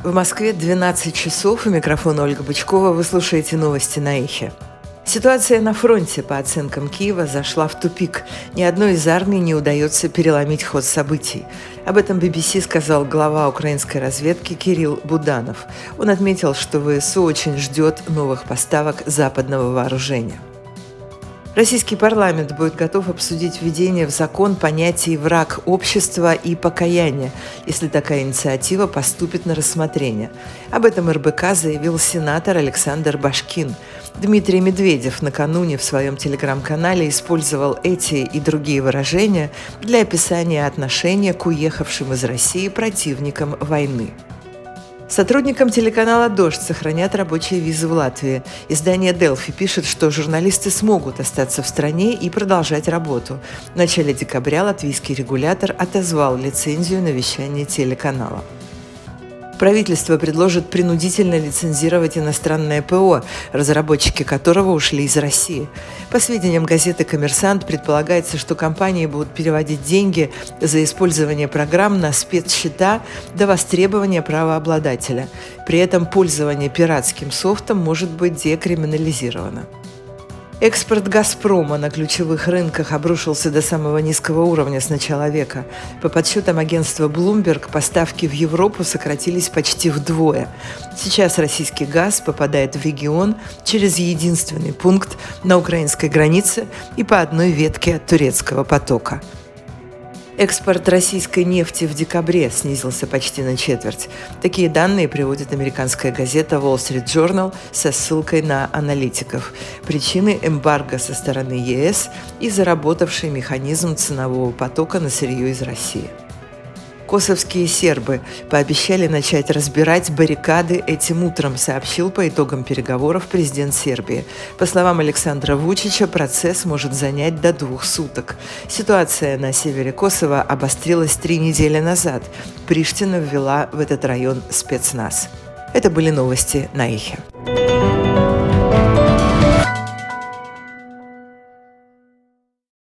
В Москве 12 часов. У микрофона Ольга Бычкова. Вы слушаете новости на Эхе. Ситуация на фронте, по оценкам Киева, зашла в тупик. Ни одной из армий не удается переломить ход событий. Об этом BBC сказал глава украинской разведки Кирилл Буданов. Он отметил, что ВСУ очень ждет новых поставок западного вооружения. Российский парламент будет готов обсудить введение в закон понятий «враг общества» и «покаяние», если такая инициатива поступит на рассмотрение. Об этом РБК заявил сенатор Александр Башкин. Дмитрий Медведев накануне в своем телеграм-канале использовал эти и другие выражения для описания отношения к уехавшим из России противникам войны. Сотрудникам телеканала «Дождь» сохранят рабочие визы в Латвии. Издание «Делфи» пишет, что журналисты смогут остаться в стране и продолжать работу. В начале декабря латвийский регулятор отозвал лицензию на вещание телеканала. Правительство предложит принудительно лицензировать иностранное ПО, разработчики которого ушли из России. По сведениям газеты «Коммерсант», предполагается, что компании будут переводить деньги за использование программ на спецсчета до востребования правообладателя. При этом пользование пиратским софтом может быть декриминализировано. Экспорт «Газпрома» на ключевых рынках обрушился до самого низкого уровня с начала века. По подсчетам агентства Bloomberg, поставки в Европу сократились почти вдвое. Сейчас российский газ попадает в регион через единственный пункт на украинской границе и по одной ветке турецкого потока. Экспорт российской нефти в декабре снизился почти на четверть. Такие данные приводит американская газета Wall Street Journal со ссылкой на аналитиков. Причины – эмбарго со стороны ЕС и заработавший механизм ценового потока на сырье из России. Косовские сербы пообещали начать разбирать баррикады этим утром, сообщил по итогам переговоров президент Сербии. По словам Александра Вучича, процесс может занять до 2 суток. Ситуация на севере Косово обострилась 3 недели назад. Приштина ввела в этот район спецназ. Это были новости на Эхе.